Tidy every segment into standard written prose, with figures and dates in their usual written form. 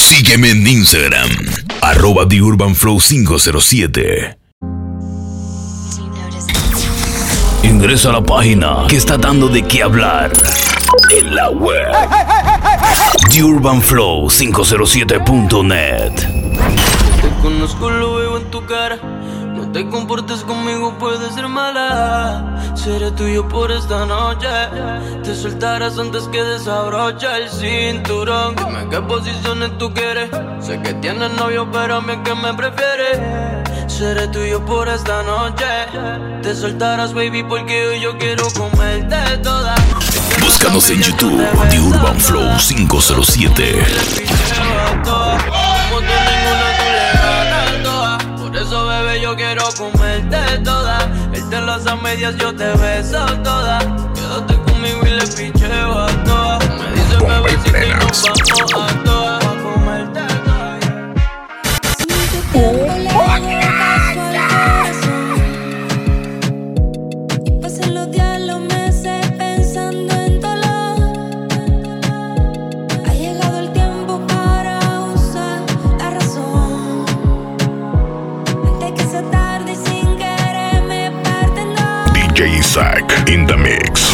Sígueme en Instagram, @TheUrbanFlow507. Ingresa a la página que está dando de qué hablar en la web. TheUrbanFlow507.net. Te conozco, lo veo en tu cara. No te comportes conmigo, puedes ser mala. Seré tuyo por esta noche. Te soltarás antes que desabroche el cinturón. Dime qué posiciones tú quieres. Sé que tienes novio, pero a mí es que me prefieres. Seré tuyo por esta noche. Te soltarás, baby, porque hoy yo quiero comerte toda. Búscanos en YouTube, TheUrbanFlow507. Por eso, bebé, yo quiero comerte toda. Él te las a medias, yo te beso toda. Quédate conmigo y le picheo a toda. Me dice, bebé, si que nos vamos a toda. A comerte DJ Isaac in the mix.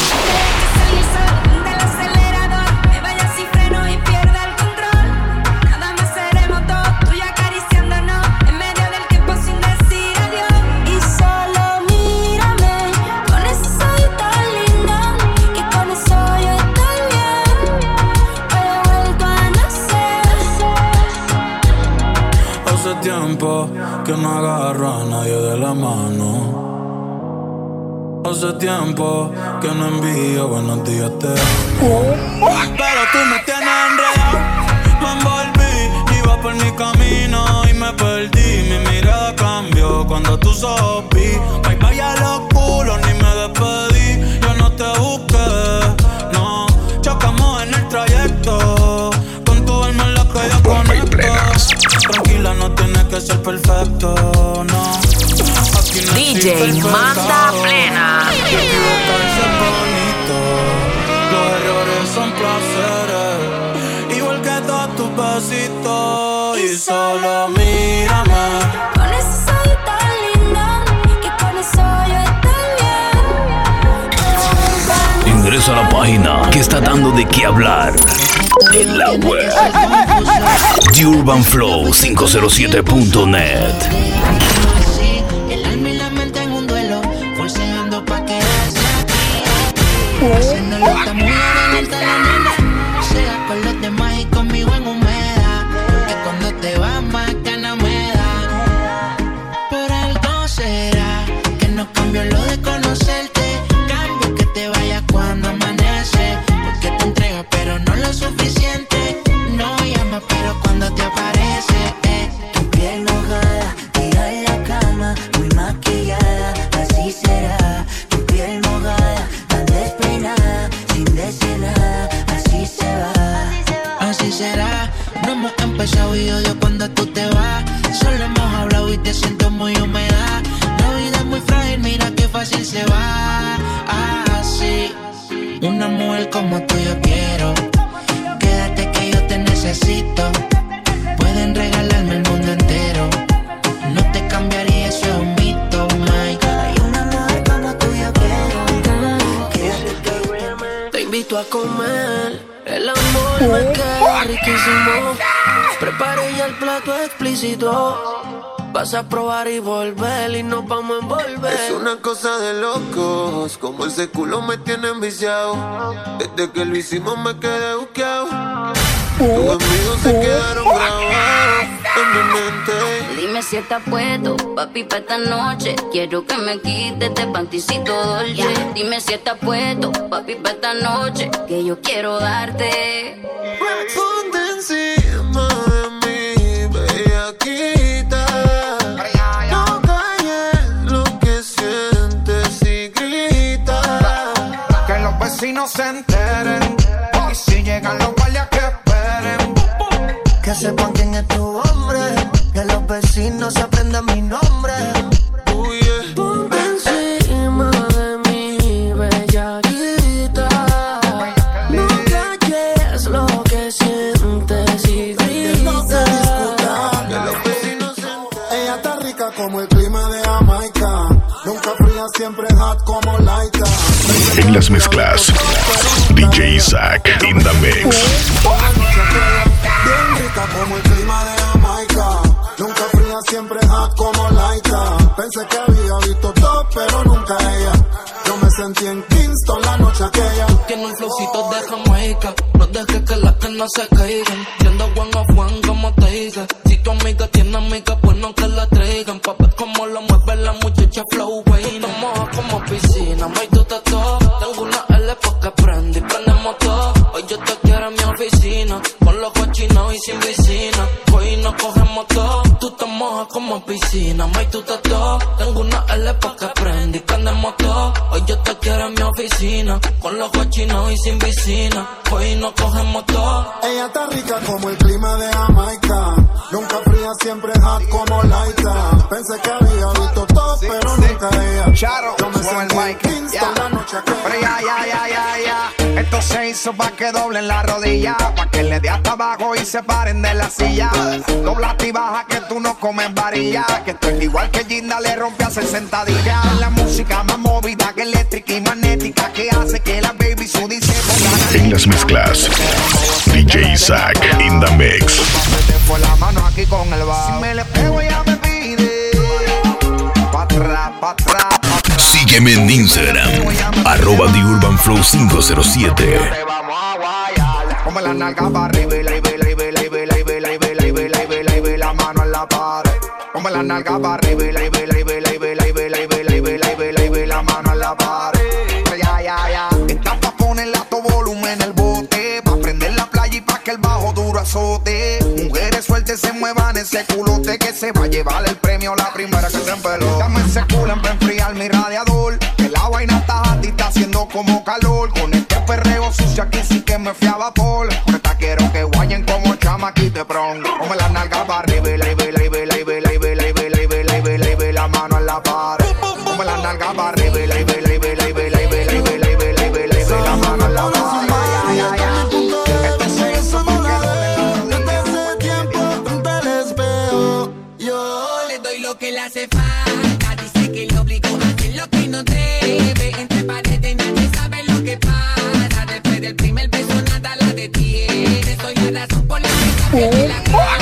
Hace tiempo que no agarro a nadie de la mano. Hace tiempo que no envío buenos días, te amo. Pero tú me tienes enredado. Me envolví, iba por mi camino y me perdí. Mi mirada cambió cuando tú sopí. Bye bye a los culos, ni me despedí. Yo no te busqué, no. Chocamos en el trayecto. Con tu alma en la que yo conecto. Tranquila, no tienes que ser perfecto, no. No DJ Manda Plena. Equivocarse es bonito. Los errores son placeres, igual que todos tus besitos. Y solo mírame. Con eso soy tan linda, que con eso yo estoy bien. Ingresa a la página que está dando de qué hablar en la web. TheUrbanFlow507.net. Haciendo esta mujer en alta la nena. Juega con los demás y conmigo en humedad. Que cuando te vas más ganas me da. Por algo será que no cambio lo de conocerte. Cambio que te vayas cuando amanece. Porque te entregas pero no lo suficiente. No llamas pero cuando te aparece Tu piel mojada, tira en la cama, muy maquillada, así será. Tu piel mojada, sin decir nada, así se va. Así será, no hemos empezado y odio cuando tú te vas. Solo hemos hablado y te siento muy húmeda. La vida es muy frágil, mira qué fácil se va. Así, una mujer como tú yo quiero. Quédate que yo te necesito. Pueden regalarme el mundo entero. No te cambiaría, eso es un mito, Mike. Hay una mujer como tú yo quiero. te invito a comer. El amor me queda riquísimo. Preparé ya el plato explícito. Vas a probar y volver y nos vamos a envolver. Es una cosa de locos, como ese culo me tiene enviciado. Desde que lo hicimos me quedé buqueado. Tus amigos se quedaron grabados en mi mente. Dime si estás puesto, papi, pa' esta noche. Quiero que me quites de panticito dolce. Dime si estás puesto, papi, pa' esta noche. Que yo quiero darte. Ponte encima de mí, bellaquita. No calles lo que sientes y grita. Que los vecinos se enteren. Y si llegan los guardias que esperen. Que sepan quién es tu hombre. Que los vecinos aprendan mi nombre. Ponte encima de mí, bellaquita. No calles lo que sientes y grita. siempre hot como Laika. En las mezclas, DJ Isaac in the mix. Bien rica como el clima de Jamaica. Nunca fría, siempre hot como Laika. Pensé que había visto todo, pero nunca ella. Yo me sentí en Kingston la noche aquella. Tiene un flowcito de Jamaica. No dejes que las canas se caigan. Siendo one of one como te diga. Si tu amiga tiene amiga, pues no que la traigan. Pa' ver cómo lo mueve la muchacha flow, wey. Nos moja como piscina, may tú te todo. Tengo una L pa' que prende y prendemos todo. Hoy yo te quiero en mi oficina, con los cochinos y sin piscina. Hoy nos cogemos todo. Tú te mojas como piscina, may tú te todo. Tengo una L pa' que prende y prendemos todo. Hoy yo te quiero en mi oficina, con los cochinos y sin piscina. Hoy nos cogemos todo. Ella está rica como el clima de Jamaica. Nunca fría, siempre hot como Laika. Pensé que había visto todo, pero nunca ella. Charo, yo me sentí en Kingston la noche aquella. Pero ya. Esto se hizo pa' que doblen la rodilla, pa' que le dé hasta abajo y se paren de la silla. Doblate y baja que tú no comes varilla, que esto es igual que Ginda le rompe a 60 días. La música más movida que eléctrica y magnética, que hace que la baby sudi se ponga. En las mezclas, DJ Isaac in the mix. Fue la mano aquí con el bajo. Si me le pego ya me pide. Pa' atrás, pa' atrás. Sígueme en Instagram, @TheUrbanFlow507. Ponme la nalga para arriba y la mano en la pared. Ponme la nalga para arriba y la mano en la pared. Ya. Estás pa' ponerle a tu volumen el bote, pa' prender la playa y pa' que el bajo duro azote. Mujeres sueltas se muevan ese culote, que se va a llevar el premio la primera que se empeló. Dame ese culo para enfriar mi radiador, que la vaina está hot y está haciendo como calor. Con este perreo sucio aquí sí que me fui a vapor. Ahorita quiero que guayen como chamaquite pron. Ponme la nalga para arriba y la mano en la pared. Ponme la nalga para arriba y la mano en la pared. Que le hace falta, dice que le obligó a hacer lo que no debe. Entre paredes nadie sabe lo que pasa. Después del primer beso nada la detiene. Soy la razón por la que cambié la cara.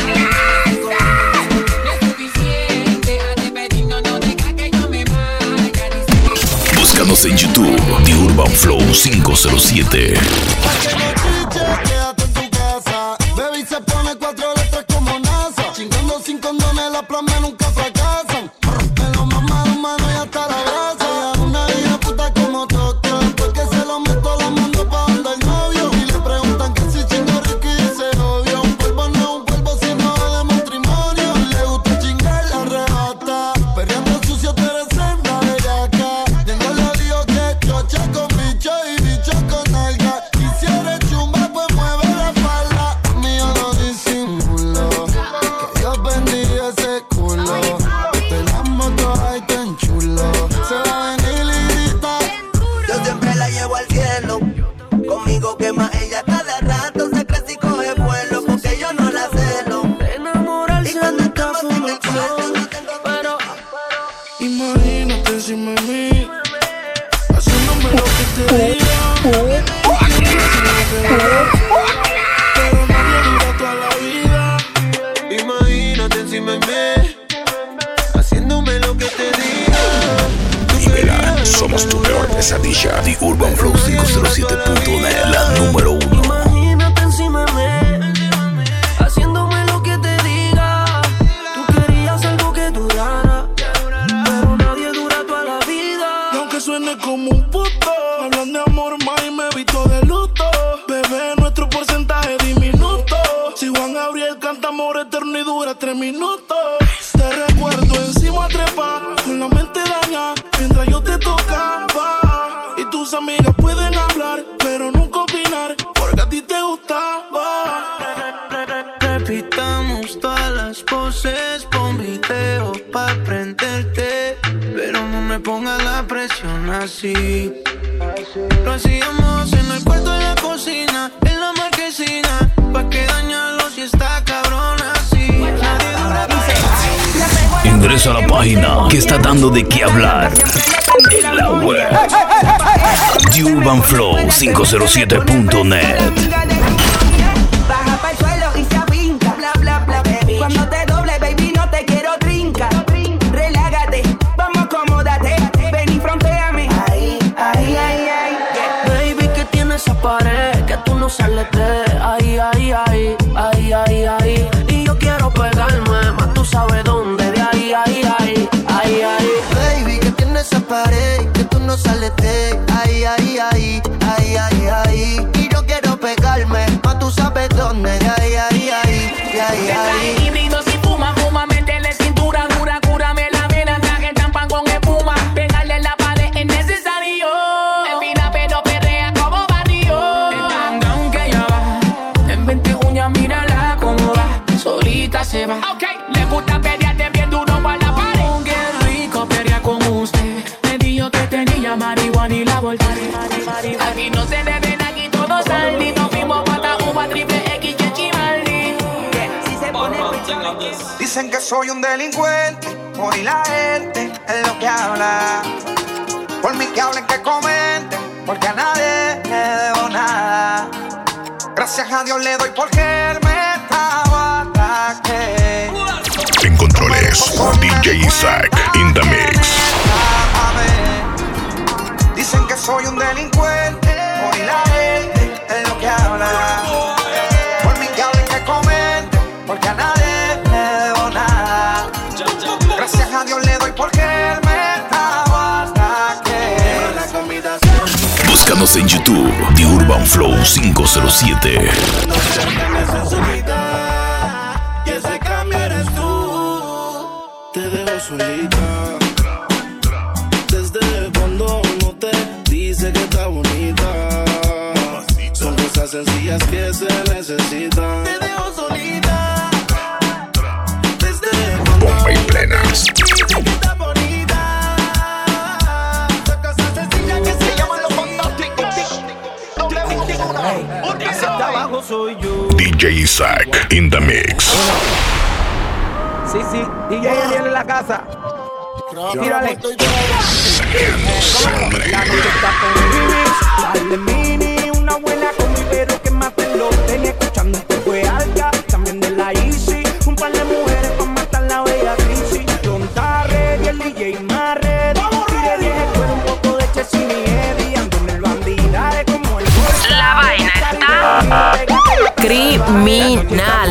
No es suficiente, a despedirnos no deja que yo me vaya. Búscanos en YouTube, TheUrbanFlow507. Quédate en tu casa. Baby se pone 4 letras como NASA. Chingando sin condones, la plasma nunca fracasan. Me lo mama de mano y hasta la grasa. Ella una hija puta como Tokio. Porque se lo meto a la mano pa' donde el novio. Y le preguntan que si chingo rico y dice obvio. Un polvo no es un polvo sino de matrimonio. Le gusta chingar la arrebata. Perreando sucio te eres senda bellaca. Tengo los líos que chocha con bicho y bicho con alga. Y si eres chumba pues mueve la espalda. Mío no disimulo, que Dios bendiga ese culo. Te la moto ahí tan chulo. Se va a venir y grita. Yo siempre la llevo al cielo. Conmigo quema ella cada rato. Se crece y coge vuelo porque yo no la celo. Enamorarse de esta forma, pero imagínate si me mí haciéndome lo que te diga. Pero nadie dura toda la vida. Imagínate encima de mí, haciéndome lo que te diga. Dímela, somos tu peor pesadilla. TheUrbanFlow507.net, la número 1. Imagínate encima de mí, haciéndome lo que te diga. Tú querías algo que durara, pero nadie dura toda la vida. Y aunque suene como un puto, hablan de amor más y me he visto de luto. Bebé, nuestro porcentaje diminuto. Si Juan Gabriel canta amor eterno y dura 3 minutos. Te recuerdo encima trepa, con la mente daña, mientras yo te tocaba. Y tus amigas pueden hablar, pero nunca opinar, porque a ti te gustaba. Repitamos todas las poses, pon video pa' prenderte, pero no me pongas la presión así. Lo hacíamos en el cuarto de la cocina, en la marquesina, pa' que dañarlo si está cabrón así. Nadie dura. Ingresa a la página que está dando de qué hablar en la web. TheUrbanFlow507.net. Baja pa'l suelo y se abrinca, bla bla bla, baby. Cuando te doble, baby, no te quiero trinca. Relágate, vamos, acomódate, ven y frontéame. Ahí, ahí, ahí, ahí. Baby, que tiene esa pared que tú no sales de ahí, ahí, ahí, ahí, ahí, ahí. Y yo quiero pegarme, más tú sabes dónde, de ahí, ahí, ahí, ahí, ahí. Baby, que tiene esa pared que tú no sales de ahí, ahí, ahí, ahí, ahí, ahí. Y yo quiero pegarme, más tú sabes dónde, de ahí, ahí, ahí, de ahí, ahí. Híbrido si fuma, fuma, métele cintura dura, cúrame la vena, traje champán con espuma, pegarle la pared es necesario. Mira, pero perrea como barrio. Es tan down que ya va, en 20 uñas mírala como va, solita se va. Ok, le gusta pelearte bien duro para la pared. Qué rico pelea con usted, me dijo que tenía marihuana y la volteé. Aquí no se le ven, aquí todo salí, nos fuimos pata uva, triple X y Chimaldi. Dicen que soy un delincuente, hoy la gente es lo que habla. Por mí que hablen, que comenten, porque a nadie le debo nada. Gracias a Dios le doy porque él me estaba ataque. En controles, DJ Isaac in the mix. Dicen que soy un delincuente, hoy la gente es lo que habla. Por mí que hablen, que comenten, porque a nadie le debo nada. Gracias a Dios le doy porque él me estaba ataque. Búscanos en YouTube, TheUrbanFlow507. Y ese cambio eres tú. Te dejo solita. Desde cuando no te dice que está bonita. Son cosas sencillas que se necesitan. Te dejo solita. Desde cuando Bomba y plenas. dice que está bonita. Son cosas sencillas que se llaman los fantásticos. Abajo soy yo. DJ Isaac in the mix. Sí, sí, DJ Ariel en la casa. Tírale. La noche está con remix. Dale mini, una buena combi, pero que más te lo tenía escuchando un poco de alga. También de la Easy, un par de mujeres para matar la bella crisis. Don Tarre y el DJ más ready. Tire 10 escuela, un poco de Chesini y Eddie. Ando en el bandidaje como el bolso. La vaina está criminal.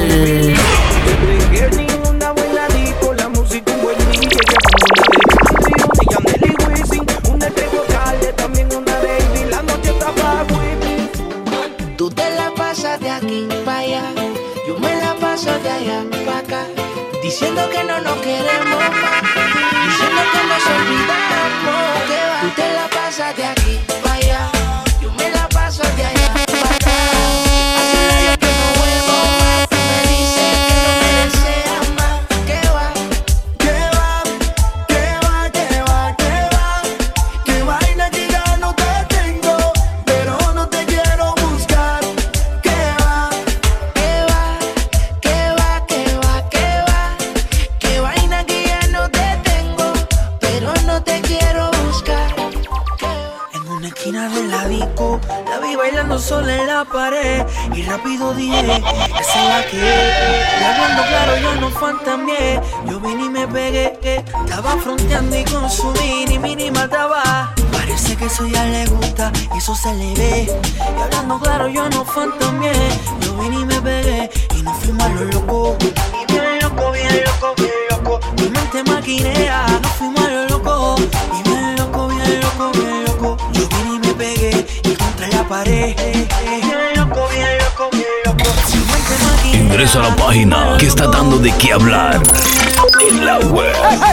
Una buena disco, la música un buen DJ, que pongo una de Yandel y Wisin, una de Vocalde, también una de Ivy, la noche está pa' Whitney. Tú te la pasas de aquí para allá, yo me la paso de allá para acá, diciendo que no nos queremos más, diciendo que nos olvidamos, que va. Tú te la pasas de aquí para allá, yo me la paso de allá para acá, hace medio que no vuelvo más, me dices que no me deseas más, que va, que va, que va, que va, que va, que vaina que ya no te tengo, pero no te quiero buscar, que va, que va, que va, que va, que va, que vaina que ya no te tengo, pero no te quiero buscar. En una esquina de la disco, la vi bailando sola en la pared y rápido dije, esa es la que es. Y hablando claro yo no fantameé, yo vine y me pegué, que estaba fronteando y con su mini mataba. Parece que eso ya le gusta y eso se le ve. Y hablando claro yo no fantameé, yo vine y me pegué y nos fuimos a lo loco. Y bien loco, bien loco, bien loco, mi mente maquinea, nos fuimos a lo loco. Y bien loco, bien loco, bien loco, yo vine y me pegué y contra la pared. Bien loco, bien loco, bien loco, mi mente maquinea. Ingresa a la página que está dando de qué hablar en la web.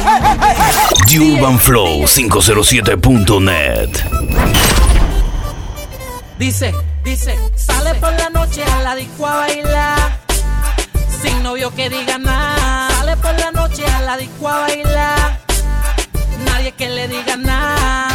TheUrbanFlow507.net. Dice, sale por la noche a la disco a bailar, sin novio que diga nada. Sale por la noche a la disco a bailar, nadie que le diga nada.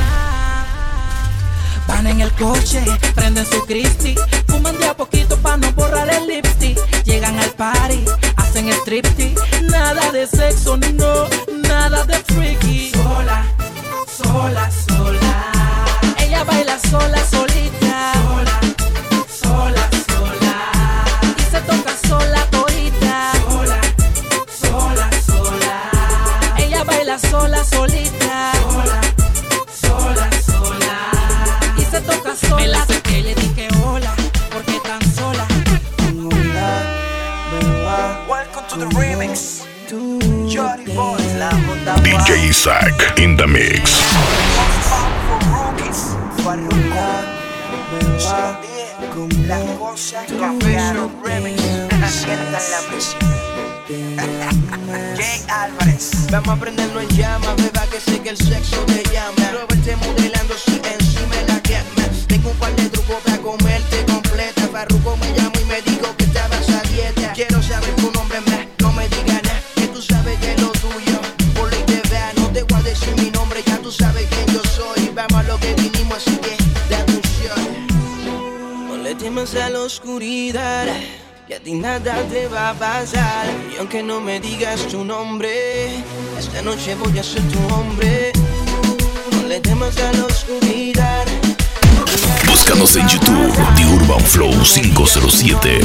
Van en el coche, prenden su Christie, fuman de a poquito pa' no borrar el lipstick. Llegan al party, hacen striptease, nada de sexo, no, nada de freaky. Sola, sola, sola. Ella baila sola, solita. Sola, sola, sola. Y se toca sola, todita. Sola, sola, sola. Ella baila sola, solita. Sola, sola, sola. Y se toca sola. Me la acerqué y le dije hola, porque tan sola. Welcome to the remix. Jody Boy, DJ Isaac in the mix. Las cosas cambiaron. Remix. Sientan la presión. Jay Álvarez. Vamos a prenderlo en llamas, beba, que sé que el sexo te llama. Roberte modelando si encima la quema. Tengo un par de trucos para comerte completa. Farruko me llamo y me dijo que estabas a dieta. Quiero saber tu nombre más, no me digas nada, que tú sabes que es lo tuyo. Por ley te vea, no te voy a decir mi nombre, ya tú sabes quién yo soy. Vamos a lo que vinimos, así que de atención. No le temas a la oscuridad, que a ti nada te va a pasar. Y aunque no me digas tu nombre, esta noche voy a ser tu hombre. No le temas a la oscuridad. Búscanos en YouTube, The Urban Flow 507.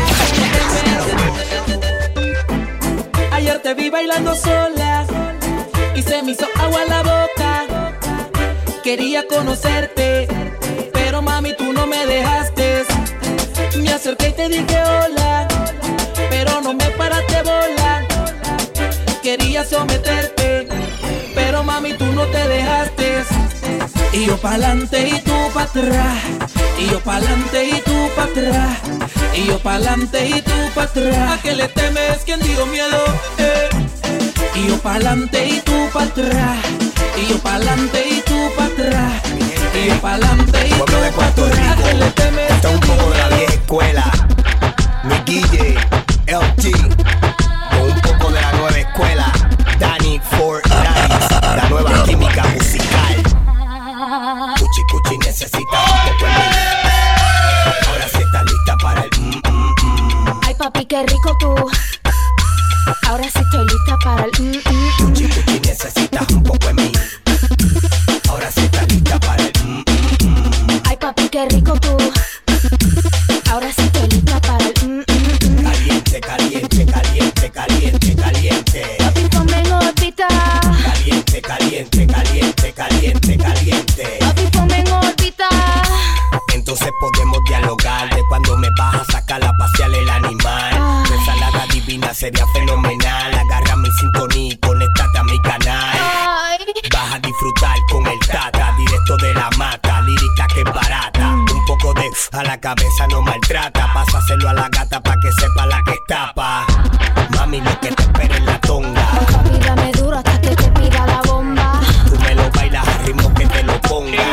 Ayer te vi bailando sola y se me hizo agua en la boca. Quería conocerte, pero mami tú no me dejaste. Me acerqué y te dije hola, pero no me paraste bola. Quería someterte, pero mami tú no te dejaste. Y yo pa'lante y tú pa' atrás. Y yo pa'lante y tú pa' atrás. Y yo pa'lante y tú pa' atrás. ¿A qué le temes? ¿Quién dio miedo? Y yo pa'lante y tú pa' atrás. Y yo pa'lante y tú pa' atrás. Y yo pa'lante y tú pa' atrás. ¿A qué le temes? Está un poco de la vieja escuela. Mi Guille, LG. Con un poco de la nueva escuela. Danny Fort Nice. La nueva química musical. Cuchi Cuchi necesita un poco de mí. Ahora sí está lista para el Ay papi, qué rico tú. Ahora sí estoy lista para el Cuchi Cuchi necesita un poco de mí. Ahora sí está lista para el Ay papi, qué rico tú. Ahora sí estoy lista para el Caliente, caliente, caliente, caliente, caliente. Papi, ponme en órbita. Caliente, caliente, caliente, caliente, caliente. Papi, ponme en órbita. Entonces podemos dialogar de cuando me vas a sacar a pasear el animal. Tu ensalada divina sería fenomenal. Agárrame en sintonía y conéctate a mi canal. Vas a disfrutar con el Tata, directo de la mata, lírica que es barata. Un poco de a la cabeza no maltrata. Pásaselo a la gata pa' que sepa la que tapa. Mami, lo que te espera en la tonga. Papi, dame duro hasta que te pida la bomba. Tú me lo bailas al ritmo que te lo ponga.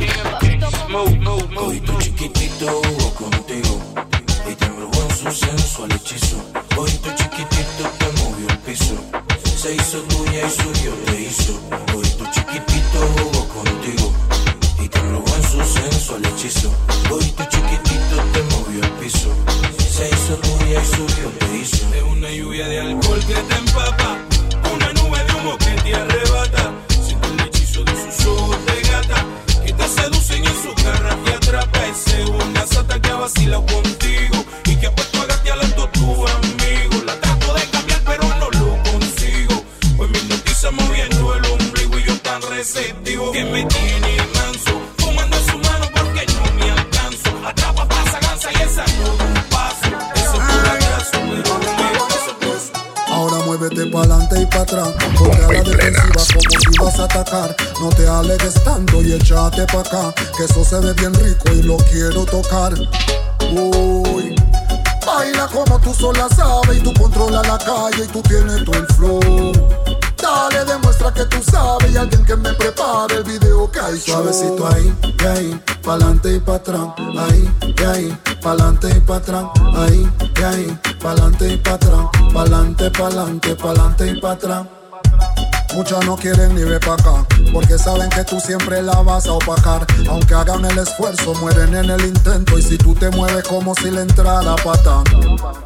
Hoy tu chiquitito jugó contigo y te embrujó en su sensual hechizo. Hoy tu chiquitito te movió el piso, se hizo tuya y suyo te hizo. Hoy tu chiquitito jugó contigo y te embrujó en su sensual hechizo. Hoy tu chiquitito te movió el piso, se hizo tuya y suyo te hizo. Es una lluvia de alcohol que te empapa, una nube de humo que te arrebata. Siente el hechizo de sus ojos de gata que te seducen y en su garra te atrapa. Es segunda sata que ha vacilado contigo y que ha puesto a gatear a todos tus amigos. La trato de cambiar pero no lo consigo, pues mi noticia moviendo el ombligo y yo tan receptivo que me tiene manso, fumando en su mano porque no me alcanzo. Atrapa, pasa, gansa y esa no da un paso. Eso es un abrazo, pero no me paso. Ahora muévete pa'lante y pa' atrás, porque a la defensiva como si vas a atacar. No te alegues tanto y échate pa' acá, que eso se ve bien rico y lo quiero tocar. Uy, baila como tú sola sabes y tú controlas la calle y tú tienes todo el flow. Dale, demuestra que tú sabes y alguien que me prepare el video que hay. Suavecito ahí, y ahí, pa'lante y pa' atrás. Ahí, y ahí, pa'lante y pa' atrás. Ahí, y ahí, pa'lante y pa' atrás. Pa'lante, pa'lante, pa'lante y pa' atrás. Muchas no quieren ni ver pa' acá, porque saben que tú siempre la vas a opacar. Aunque hagan el esfuerzo, mueren en el intento. Y si tú te mueves como si le entrara pata.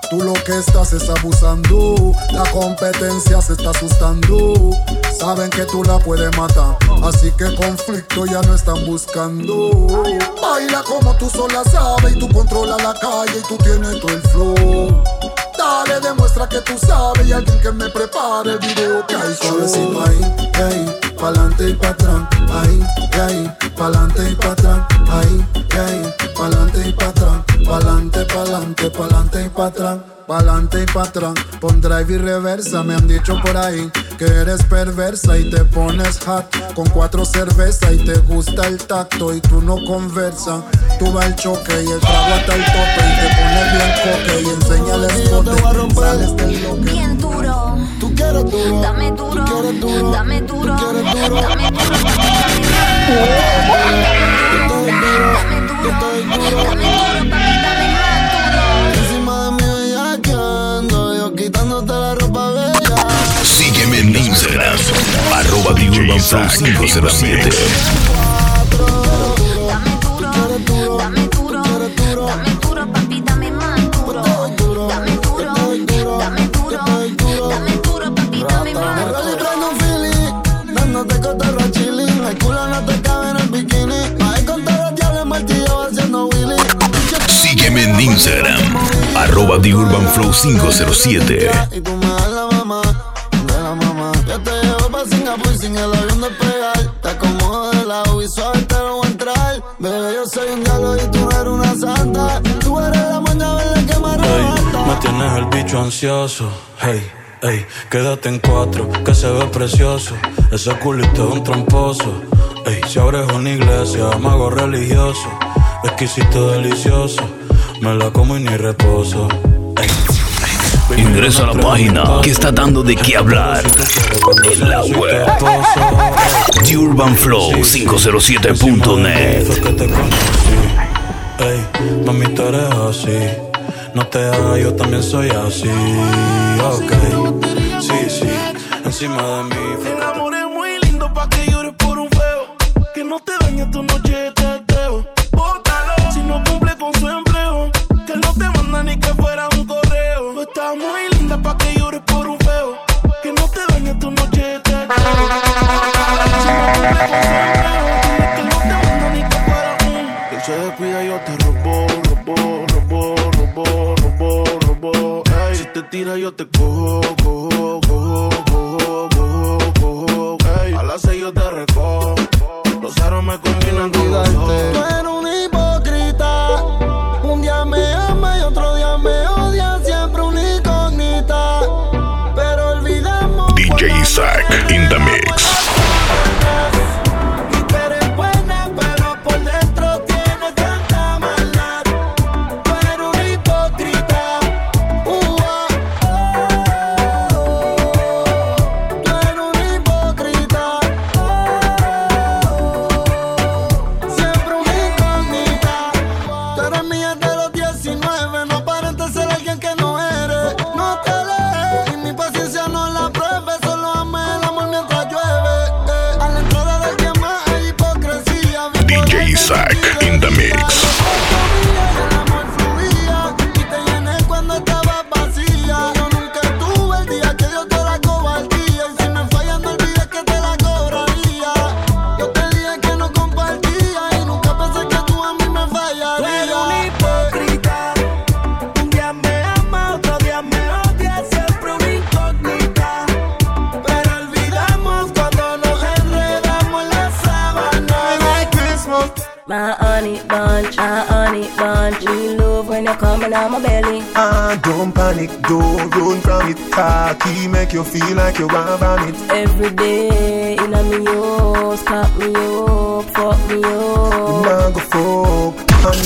Tú lo que estás es abusando, la competencia se está asustando. Saben que tú la puedes matar, así que conflicto ya no están buscando. Baila como tú sola sabes y tú controlas la calle y tú tienes todo el flow. Dale, demuestra que tú sabes y alguien que me prepare el video que hay. Suavecito ahí, ahí, pa'lante y pa' atrás. Ahí, ahí, pa'lante y pa' atrás. Ahí, ahí, pa'lante y pa' atrás. Pa'lante, pa'lante, pa'lante y pa' atrás. Pa'lante y pa' atrás. Pon drive y reversa. Me han dicho por ahí que eres perversa y te pones hot con 4 cervezas y te gusta el tacto y tú no conversas. Tú vas al choque y el trago hasta el tope y te pones bien coque y enseña el escote. Sales del loque. Bien duro. Tú quieres duro. Dame duro. Tú quieres duro. Dame duro. Tú quieres duro. Dame duro. Encima de mí bellaqueando, yo quitándote la ropa bella. Sígueme en Instagram, @TheUrbanFlow507. Dame duro, dame duro, dame duro, papi, dame más duro. Dame duro, dame duro, dame duro, papi, dame más duro. Prendo un feeling, dándote cotorro a chilling. El culo no te cabe en el bikini. Ahí con todos los diablos martillo haciendo Willy. Sígueme en Instagram, @TheUrbanFlow507. Y tú me das la mamá, de la mamá. Yo te llevo pa' Singapur sin el avión despegar. Te acomodo de lado y suave te lo voy a entrar. Bebé, yo soy un diablo y tú eres una santa. Tú eres la moña verde que me arrebata. Me tienes el bicho ansioso, hey, hey. Quédate en 4, que se ve precioso. Ese culito es un tramposo, hey. Si abres una iglesia, mago religioso. Exquisito, delicioso, me la como y ni reposo. Ingresa a la página que está dando de qué hablar en la web. TheUrbanFlow507.net. Ey, mami, tú eres así. No te hagas, yo también soy así. Ok, sí, sí, encima de mí. El amor es muy lindo pa' que llores por un feo. Que no te dañe tu noche de teteo. Bótalo si no cumple con su empleo. Que él no te manda ni que fuera un correo. Tú estás muy linda pa' que llores por un feo. Que no te dañe tu noche de teteo. Bótalo si no cumple con su empleo. Que él no te manda ni que fuera un. Él se descuida y yo te robo. Si te tira yo te cojo. Ey, a las 6 yo te recojo. Los aros me combinan con los dos. Tú eres un hipócrita. Un día me ama y otro día me odia. Siempre una incógnita. Pero olvidamos. DJ Isaac in the mix. Y tú eres buena, pero por dentro tienes tanta maldad. Tú eres un hipócrita. Tú eres un hipócrita. Siempre una incógnita. Tú eres mía de los 19. No aparentes ser alguien que no eres. No te lees y mi paciencia no la pruebes. Solo ame el amor mientras llueve. A la entrada del que más hay hipocresía. DJ Isaac in the mix. El amor fluía y te llené cuando estabas vacía. Yo nunca tuve el día que Dios te la cobardía. Y si me fallas no olvides que te la cobraría. Yo te dije que no compartía y nunca pensé que tú a mí me fallarías. Tú eres un hipócrita. Un día me ama, otro día me odia. Siempre una incógnita. Pero olvidamos cuando nos enredamos en la sábana. My honey bunch, we love when you're coming out my belly. Don't panic, don't run from it. Cocky make you feel like you want vomit. Every day in a me house, cop me up, fuck me up. Now go fuck.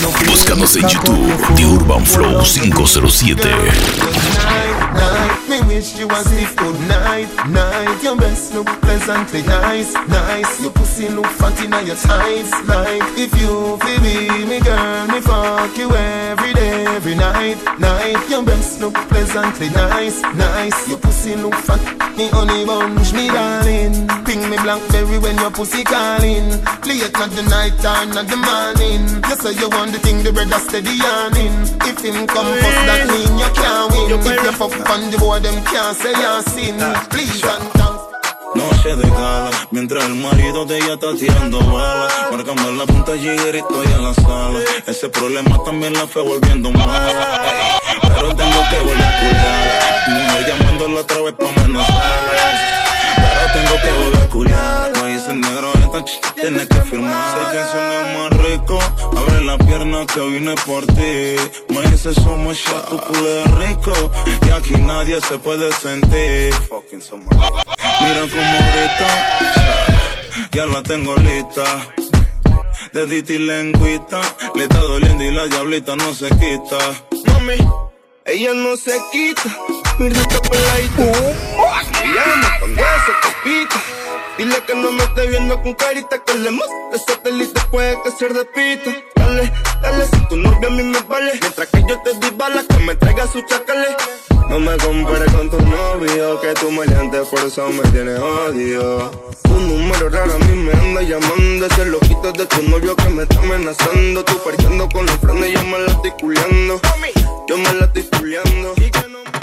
Búscanos en YouTube, TheUrbanFlow507. Mi wish you a stiff good night, night. Your breasts look pleasantly nice, nice. Your pussy look fat in your tights, like if you feel me girl, me fuck you every day, every night, night. Your breasts look pleasantly nice, nice. Your pussy look fat, me honey bunch, me darling. Ping me blackberry when your pussy calling. Late not the night or not the morning. You say you want the thing, the brother steady yawning. If him come first, that mean you can't win. If you fuck on the boy, them can't say you're sin. Please and thanks. Noche de gala, mientras el marido de ella está tirando balas. Marcando la punta Jiguerito y en la sala. Ese problema también la fue volviendo mala. Pero tengo que volver a culiar. Mujer llamándola otra vez pa' amenazarla. Pero tengo que volver a culiar. No hice negro, esta tiene que firmar. Sé que suena más rico. Abre la pierna que vine por ti. Me dice somos ya tu culé rico. Y aquí nadie se puede sentir. Fucking somos. Mira como grita, ya la tengo lista. Dedita y lengüita, le está doliendo y la diablita no se quita. Mami, ella no se quita, mi rica peladita. Me llama cuando se te pica. Dile que no me esté viendo con carita, que le muestre satélite puede que ser de pito. Dale, dale, si tu novia a mí me vale. Mientras que yo te di balas, que me traiga su chacale. No me compares con tu novio, que tu maleante por eso me tiene odio. Un número raro a mí me anda llamando. Ese loquito de tu novio que me está amenazando. Tú parqueando con los frenos y yo me la estoy culiando. Yo me la estoy culiando. Y que no...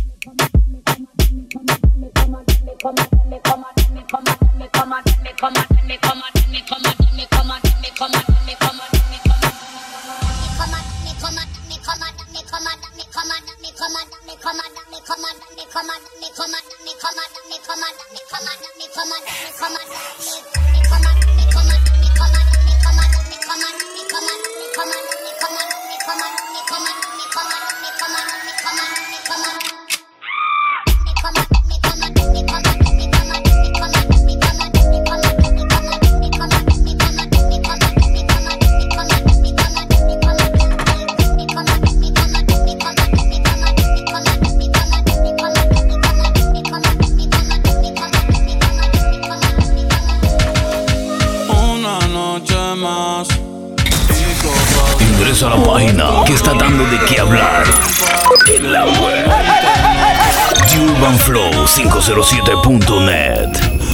Ingresa a la página que está dando de qué hablar en la web. UrbanFlow507.net.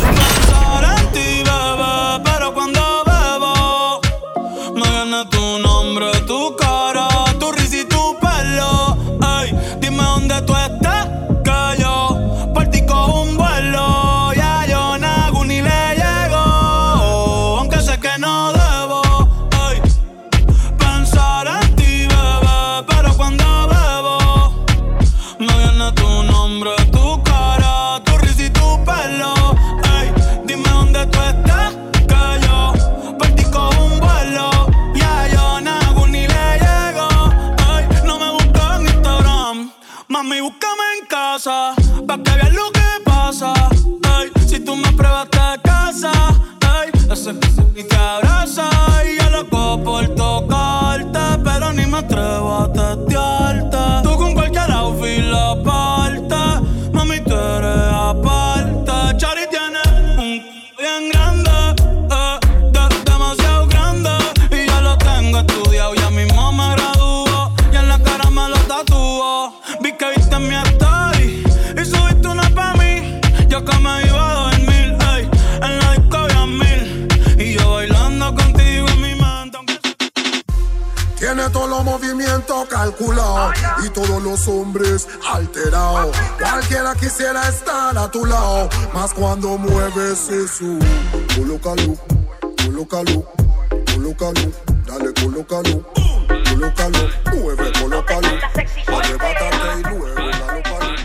Pero cuando bebo, me viene tu nombre, tu cara, tu risa y tu pelo. Ey, dime dónde tú estás, que yo por ti cojo un vuelo. Ya yo nago ni le llego, aunque sé que no debo. Ey, pensar en ti, bebé, pero cuando bebo, me viene tu nombre, tu cara, tu risa y tu pelo. Ey, dime dónde tú estás, que yo por ti cojo un vuelo. Ya yo nago ni le llego. Ey, no me busques en Instagram, mami, búscame en casa, pa' que veas lo que pasa. Ey, si tú me pruebas te casa. Ey, ese y te abraza. Y yo loco por tocarte, pero ni me atrevo a testearte. Tú con cualquier outfit la parte, mami, tú eres aparte. Chari tiene un bien grande, demasiado grande. Y ya lo tengo estudiado, ya mismo me graduó. Y en la cara me lo tatuó. Vi que viste mi story y subiste una pa' mí. Yo que me iba a dormir, ey, en la disco había 1000. Y yo bailando contigo en mi mente. Tiene todos los movimientos calculados y todos los hombres alterados. Cualquiera quisiera estar a tu lado, más cuando mueves eso. Colócalo, colócalo, colócalo, dale, colócalo, colócalo, mueve, colócalo, arrebátate y luego dale palo.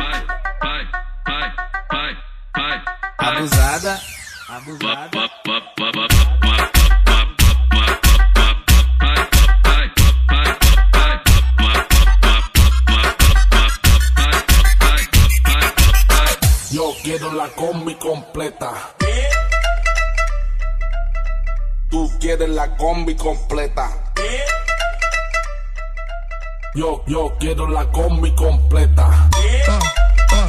Abusada, abusada. Yo quiero la combi completa. Tú quieres la combi completa. Yo quiero la combi completa.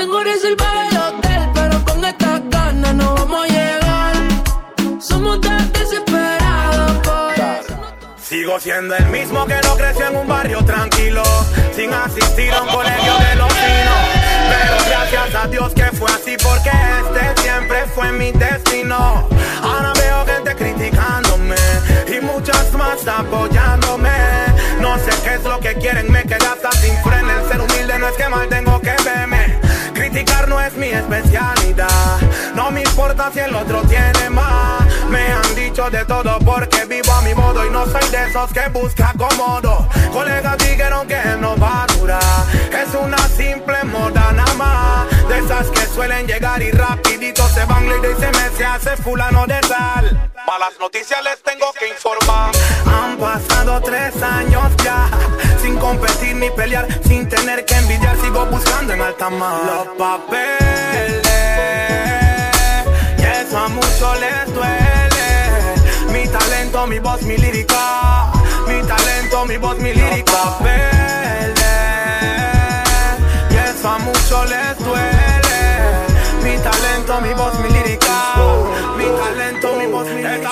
Tengo reservado el hotel, pero con estas ganas no vamos a llegar. Somos tan desesperados por eso. Sigo siendo el mismo que no creció en un barrio tranquilo, sin asistir a un colegio de los finos. Pero gracias a Dios que fue así, porque este siempre fue mi destino. Ahora veo gente criticándome y muchas más apoyándome. No sé qué es lo que quieren, me quedé hasta sin freno. El ser humilde no es que mal tengo que verme. Criticar no es mi especialidad. No me importa si el otro tiene más. Me han dicho de todo porque vivo a mi modo y no soy de esos que busca acomodo. Colegas dijeron que no va a durar. Es una simple moda nada más. De esas que suelen llegar y rapidito se van, lady, y se me hace fulano de tal. Malas noticias les tengo que informar. Han pasado 3 años ya, sin competir ni pelear, sin tener que envidiar. Sigo buscando en alta mar los papeles, y eso a muchos les duele. Mi talento, mi voz, mi lírica. Mi talento, mi voz, mi lírica. Los papeles, y eso a muchos les duele. Mi talento, mi voz, mi lírica. Mi talento, mi voz, mi lírica.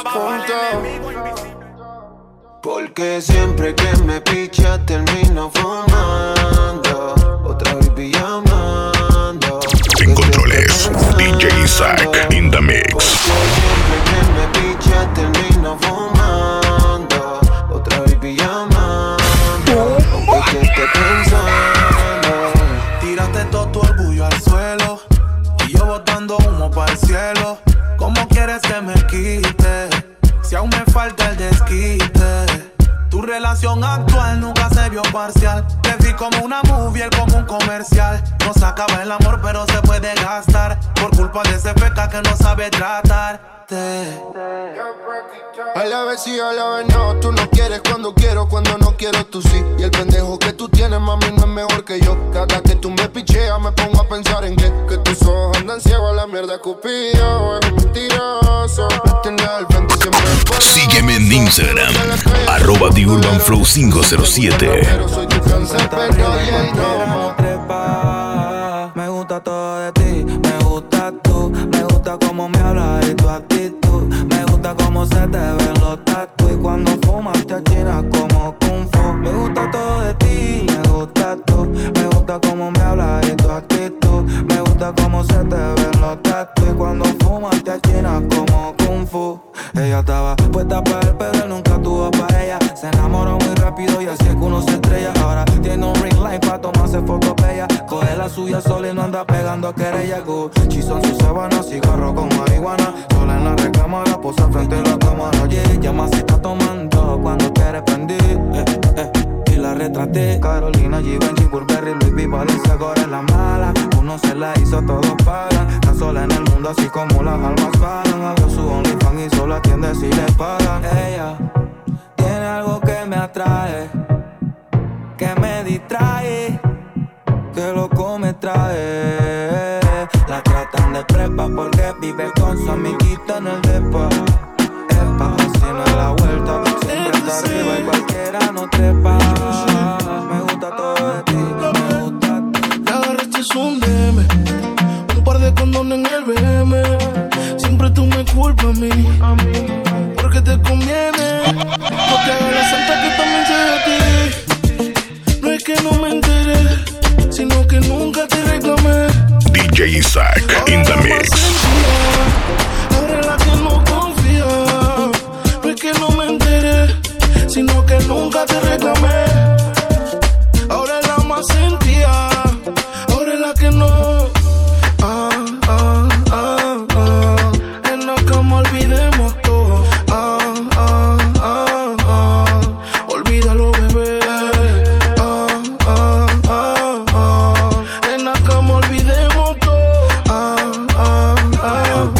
Porque siempre que me picha termino fumando. Otra vez llamando. En controles, DJ Isaac in the mix. Siempre que me picha termino fumando. Otra vez llamando. Aunque te esté pensando. Tiraste todo tu orgullo al suelo y yo botando humo para el cielo. ¿Cómo quieres que me quite? Si aún me falta el desquite. Tu relación actual nunca se vio parcial. Te vi como una movie, él como un comercial. No se acaba el amor pero se puede gastar, por culpa de ese feca que no sabe tratarte. A la vez sí, a la vez no. Tú no quieres cuando quiero, cuando no quiero tú sí. Y el pendejo que tú tienes, mami, no es mejor que yo. Cada que tú me picheas me pongo a pensar en que tus ojos andan ciegos a la mierda cupido. Es mentiroso, me tienes al frente siempre. Sígueme en Instagram, @TheUrbanFlow507. Me gusta todo de ti, me gusta tú. Me gusta cómo me hablas y tu actitud. Me gusta cómo se te ven los tatu. Y cuando fumas te achinas como Kung Fu. Me gusta todo de ti, me gusta tú. Me gusta cómo me hablas y tu actitud. Me gusta cómo se te ven los tatu. Y cuando fumas te achinas como Kung Fu. Ella estaba puesta para él, pero él nunca tuvo para ella. Se enamoró muy rápido y así es que uno se estrella. Ahora tiene un ring light para tomarse fotos bellas. Coge la suya sola y no anda pegando querella. Gucci son sus sábanas, cigarro con marihuana. Sola en la recámara, posa frente a la cámara. Oye, llama si está tomando cuando quiere prender. Y la retraté. Carolina, Givenchy, Burberry, Louis V, Balenciaga, ahora es la mala. Uno se la hizo, todos pagan. Está sola en el mundo así como las almas pagan. Abrió su OnlyFans y solo atiende si le pagan. Ella tiene algo que me atrae, que me distrae, que loco me trae. La tratan de prepa porque vive con su amiguita en el depa. Epa, así no es la vuelta. Siempre está arriba y cualquiera no trepa. Me gusta todo de ti, me gusta. Le agarraste un DM, un par de condones en el BM. Siempre tú me culpas a mí, porque te conviene. No te hagas la santa que también sé de ti. No es que no me enteré, sino que nunca te reclamé. DJ Isaac in the mix. Ahora la que no confía. No es que no me enteré, sino que nunca te reclamé. Ahora es la más sentida. Ahora es la que no. En la cama olvidemos todo. Olvídalo, bebé. En la cama olvidemos todo.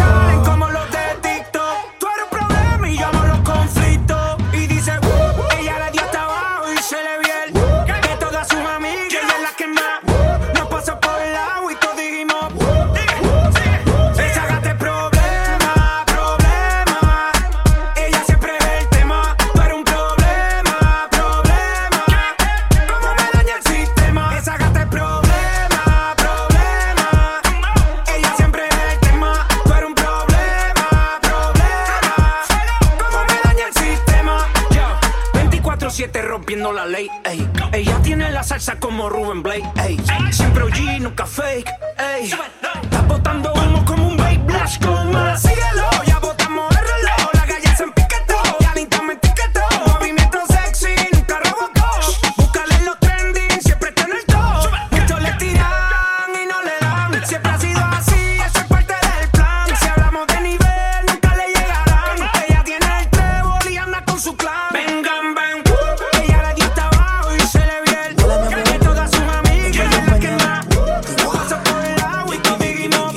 cumpliendo la ley, ey. Ella tiene la salsa como Rubén Blade, ey. Siempre OG, nunca fake, ey. Está botando humo como un Babe Blush, coma. Síguelo, ya botamos el reloj. La galla se empiquetó, ya Anita me etiquetó. Movimiento sexy, nunca rebotó. Búscale los trending, siempre está en el top. Muchos le tiran y no le dan. Siempre ha sido así, eso es parte del plan. Si hablamos de nivel, nunca le llegarán. Ella tiene el trébol y anda con su clan. Vengan, ven, ella le dio hasta abajo y se le vio el que todas sus amigas la que más pasa por el agua y conseguimos.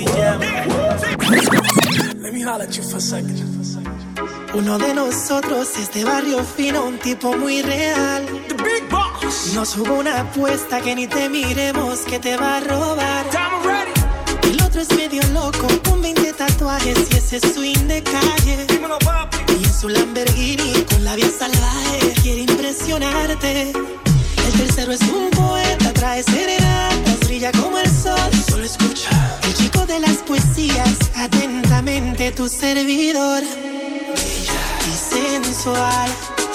Let me holler at you for a second. Uno de nosotros es de barrio fino, un tipo muy real. The Big Boss. Nos jugó una apuesta que ni te miremos que te va a robar. El otro es medio loco, con 20 tatuajes y ese swing de calle. Y en su Lamborghini con la vía salvaje quiere impresionarte. El tercero es un poeta, trae serenatas, brilla como el sol. Solo escucha. El chico de las poesías, atentamente tu servidor. Bella y sensual,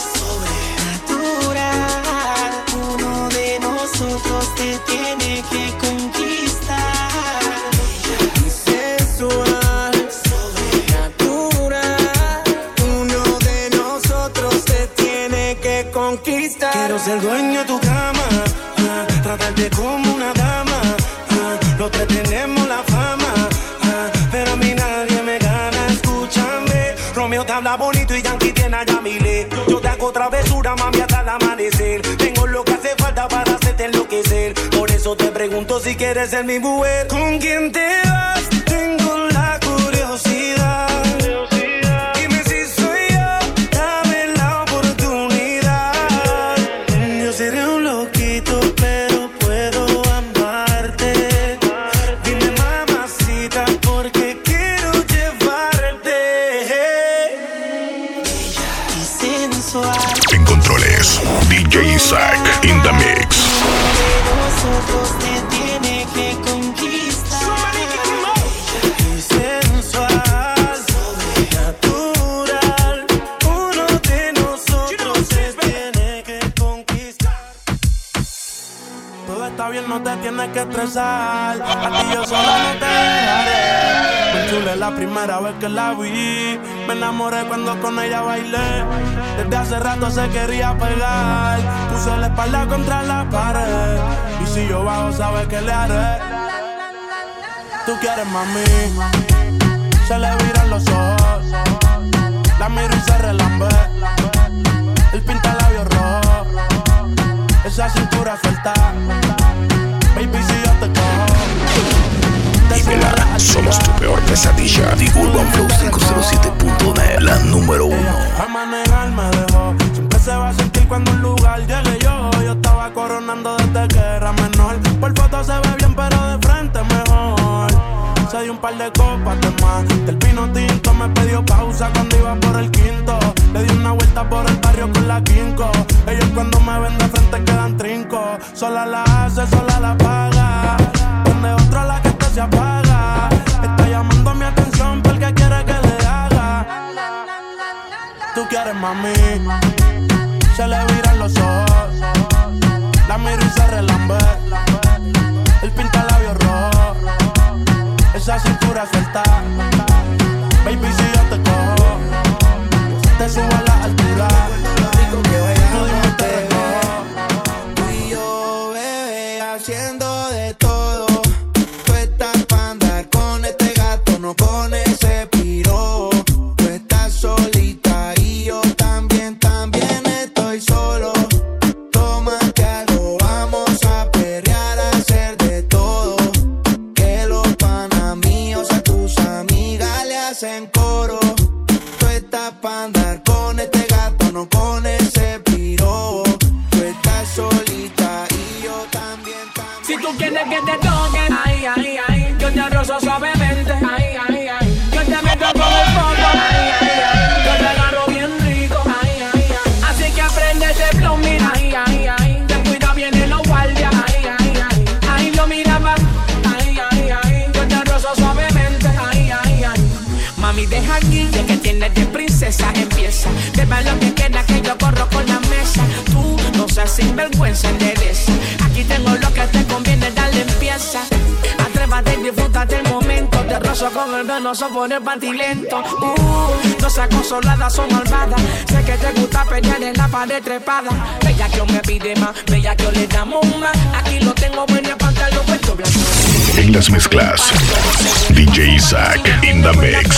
sobrenatural. Uno de nosotros te tiene que conquistar. Bella y sensual, sobrenatural. Uno de nosotros te tiene que conquistar. Quiero ser dueño de tu cama, tratarte como una dama. Los tres tenemos la fama, pero a mí nadie me gana. Escúchame, Romeo te habla bonito y Yankee tiene a Yamile. Yo te hago travesura, mami, hasta el amanecer. Tengo lo que hace falta para hacerte enloquecer. Por eso te pregunto si quieres ser mi mujer. ¿Con quién te vas? Tengo la curiosidad. Dime si soy yo, dame la oportunidad. Yo seré un loquito, pero puedo amarte. Dime, mamacita, porque quiero llevarte. Bella y sensual. En controles, DJ Isaac in the mix. Nosotros te tiene que conquistar. Y sensual, sobrenatural. Uno de nosotros se tiene que conquistar. Todo está bien, no te tienes que estresar. A ti yo solo no te dejaré. Muy chula la primera vez que la vi. Me enamoré cuando con ella bailé. Desde hace rato se quería pegar. Puso la espalda contra la pared. Y si yo bajo, sabes que le haré. Tú quieres, mami. Se le viran los ojos. La miro y se relambe. El pinta labios rojo. Esa cintura suelta. Baby, si yo te cojo. Dímela, somos tu peor pesadilla. The Urban Flow 507.net, la número 1. A manejar me dejó. Siempre se va a sentir cuando un lugar llegue yo. Yo estaba coronando desde que era menor. Por foto se ve bien, pero de frente mejor. Se dio un par de copas de más. Del vino tinto me pidió pausa cuando iba por el quinto. Le di una vuelta por el barrio con la quinco. Ellos cuando me ven de frente quedan trinco. Sola la hace, sola la paga. Donde otra la que se apaga. Está llamando mi atención porque quiere que le haga. Tú quieres, mami. Se le viran los ojos. La miro y se relambe. El pinta labios rojo. Esa cintura suelta. Baby, si yo te cojo, te subo a la altura. Digo que vayamos, te recojo. Tú y yo, bebé, haciendo de todo. Tú estás pa' andar con este gato, no con ese piro. Tú estás solita y yo también estoy solo. Tómate algo, vamos a perrear, a hacer de todo. Que los panas míos a tus amigas le hacen coro. Tú estás pa' andar con este gato, no con ese piro. Tú estás solita y yo también. Si tú quieres que te toquen, ay, ay, ay, yo te rozo suavemente, ay, ay, ay, yo te meto con el fondo, ay, ay, ay, yo te agarro bien rico, ay, ay, ay, así que aprende ese flow, mira, ay, ay, ay, te cuida bien en los guardias, ay, ay, ay, ay, lo mira más, ay, ay, ay, yo te rozo suavemente, ay, ay, ay, mami deja aquí, lo que tienes de princesa empieza, beba lo que queda que yo corro con la mesa, tú no seas sin vergüenza endereza. Aquí tengo lo que te conviene, dale empieza. Atrévate y disfruta del momento. Te rozo con el venoso por el pantilento. No seas consolada, son malvadas. Sé que te gusta pelear en la pared trepada. Bella que me pide más, bella que le damos más. Aquí lo tengo bueno y pantalón puesto blanco. En las mezclas, DJ Isaac in the mix.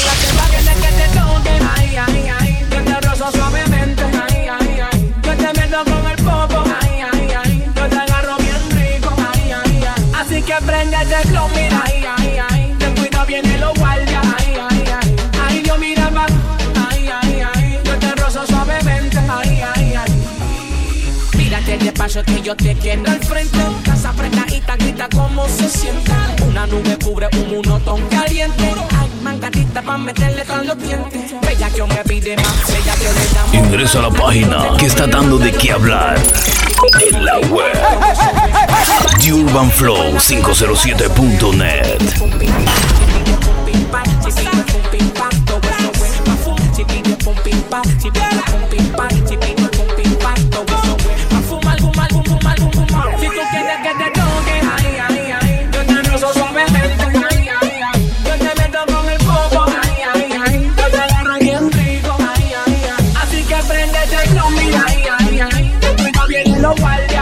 Yo te rozo suavemente, yo te meto con el popo, yo te agarro bien rico, así que prende el flow, mira, ten cuidado viene los guardias, ay Dios mira más, yo te rozo suavemente, mírate de paso que yo te quiero al frente, casa apretadita, grita como se sienta, una nube cubre un monotón caliente, ay mangatita pa' meterle con los dientes, bella que me pide más, bella que le damos. Ingresa a la página que está dando de qué hablar en la web TheUrbanFlow507.net. Si tú quieres que te toque, yo te rozo suavemente, yo te meto con el popo, yo te agarro bien rico, así que prende el flow, mira, te cuido bien los guardias.